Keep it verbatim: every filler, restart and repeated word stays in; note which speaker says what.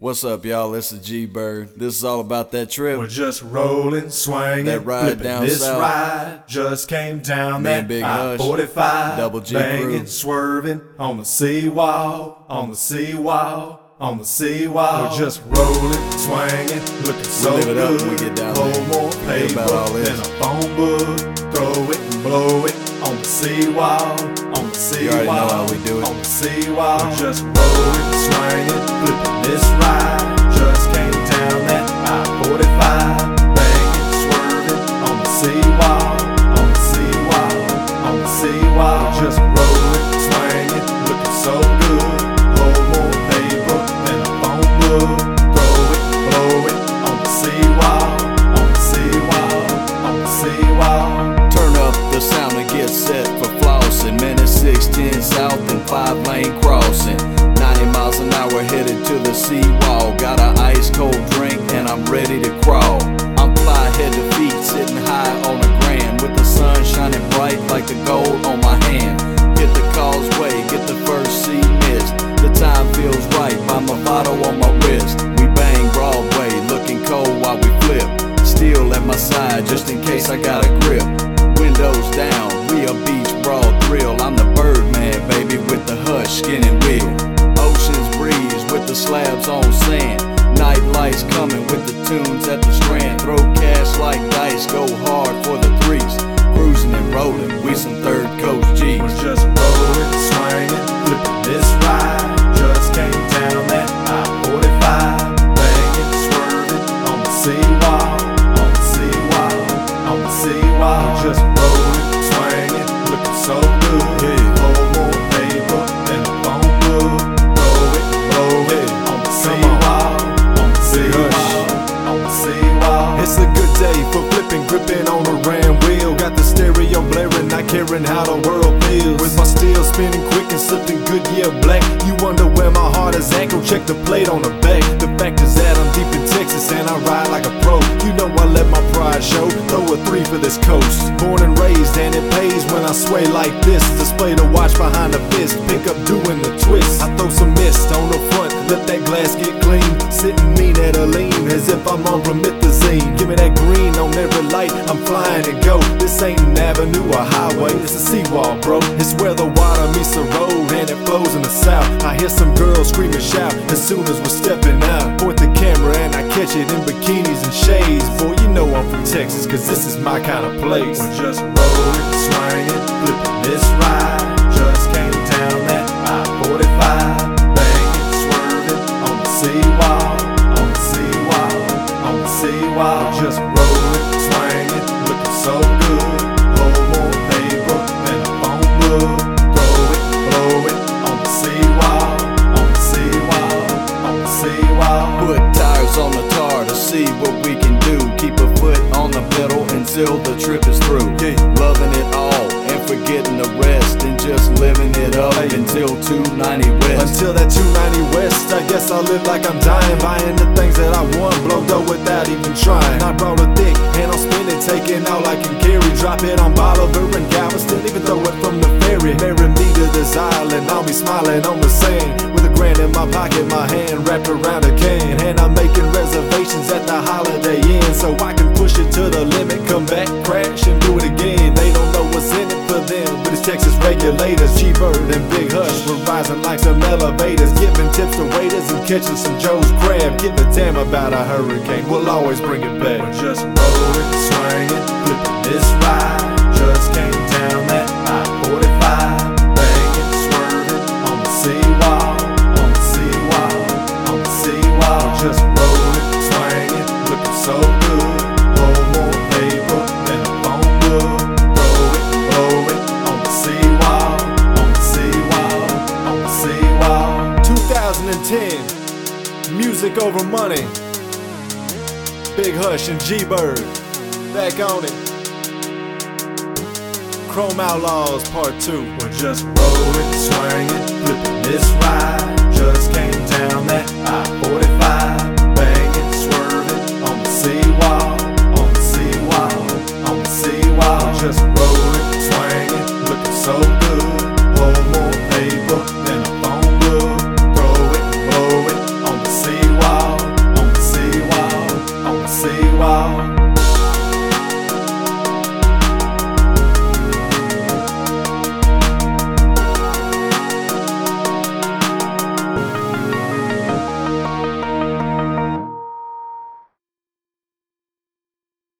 Speaker 1: What's up, y'all? This is G-Bird. This is all about that trip.
Speaker 2: We're just rolling, swinging,
Speaker 1: that ride
Speaker 2: flipping.
Speaker 1: down
Speaker 2: This
Speaker 1: south.
Speaker 2: ride just came down
Speaker 1: Me
Speaker 2: that
Speaker 1: and Big
Speaker 2: I
Speaker 1: Hush,
Speaker 2: forty-five,
Speaker 1: Double G
Speaker 2: banging,
Speaker 1: crew.
Speaker 2: swerving on the seawall, on the seawall, on the seawall. We're just rolling, swinging, looking so
Speaker 1: live it up
Speaker 2: good.
Speaker 1: when we get down
Speaker 2: Hold
Speaker 1: there.
Speaker 2: more
Speaker 1: Hear
Speaker 2: paper
Speaker 1: about all this.
Speaker 2: than a phone book. Throw it and blow it on the seawall, on the seawall.
Speaker 1: You already know how we do it.
Speaker 2: On the seawall. We're just rolling, swinging, flipping this ride. Just came down that I forty-five, banging, swerving on the seawall, on the seawall, on the seawall. We're just rolling, swinging, looking so good. Hold more paper than a phone book. Throw it, blow it on the seawall, on the seawall, on the seawall.
Speaker 1: Turn up the sound and get set for flossing. Man, it's six ten south and five lane crossing. ninety miles an hour headed to the seawall. Got an ice cold drink and I'm ready to crawl. I'm fly head to feet, sitting high on a grand, with the sun shining bright like the gold on my hand. Get the causeway, get the first sea mist. The time feels right by my motto on my wrist. We bang Broadway, looking cold while we flip. Still at my side just in case I got a grip. Windows down, we a beach broad thrill. I'm the Birdman, baby, with the Hush skin and wheel. Ocean's breeze with the slabs on sand. Night lights coming with the tunes at the Strand. Throw cash like dice, go hard for the threes. Cruising and rolling, we some third coast G's.
Speaker 2: We're just rolling, swinging, flipping this ride. Just came down that I forty-five, banging, swerving on the seawall, on the seawall, on the seawall. We're just rolling, swinging, looking so good. Hold more paper than a phone book. Throw it, blow it on the seawall, on the seawall, on the seawall. It's a good day for flipping, gripping on a ram wheel. Got the stereo blaring, not caring how the world feels. With my steel spinning quick and slipping Goodyear black. You wonder where my heart is at, go check the plate on the back. The fact is that I'm deep in Texas and I ride like a pro. You know I let my pride show, throw a three for this coast. Born and raised and it pays when I sway like this. Display the watch behind the fist, pick up doing the twist. I throw some mist on the front, let that glass get clean. Sitting mean at a lean, as if I'm on promethazine. Give me that green on every light, I'm flying and go. This ain't an avenue or highway, it's a seawall, bro. It's where the water meets the road and it flows in the south. I hear some girls scream and shout as soon as we're stepping out. Point the camera and I catch it in bikinis and shades. Boy, you know I'm from Texas, cause this is my kind of place. We're just rolling, swinging, flipping this ride. Just came down that I forty-five, banging, swerving on the seawall, on the seawall, on the seawall. Just rolling, swinging, looking so good. Hold more paper than a phone book. Throw it, blow it on the seawall, on the seawall, on the seawall.
Speaker 1: Put tires on the tar to see what we can do. Keep a foot on the pedal until the trip is through. Loving it all and forgetting the rest, and just living it up until two ninety West.
Speaker 2: Until that two ninety West, I guess I'll live like I'm dying. Buying the things that I want, blow dough without even trying. I brought a thick and I'll spin it, taking all I can carry. Drop it on Bolivar and Galveston, even throw it from the ferry. Marry me to this island, I'll be smiling on the sand. With a grand in my pocket, my hand wrapped around a can. And I'm making reservations at the Holiday Inn, so I can push it to the limit, come back, crash and do it again. They don't know what's in it for them, but it's Texas regulators. G-Bird and Big Hush, we're rising like some elevators, giving tips to waiters and catching some Joe's crab. Give a damn about a hurricane, we'll always bring it back. We're just rolling, swinging, flipping this ride. Just came down that I forty-five, banging, swerving on the seawall, on the seawall, on the seawall. Just rolling, swinging, looking so good. Hold more paper than a phone book. Throw it, blow it on the seawall, on the seawall, on the seawall. two thousand ten, music over money. Big Hush and G-Bird, back on it. Chrome Outlaws Part two. We're just rolling, swinging, flipping this ride. Just came down that I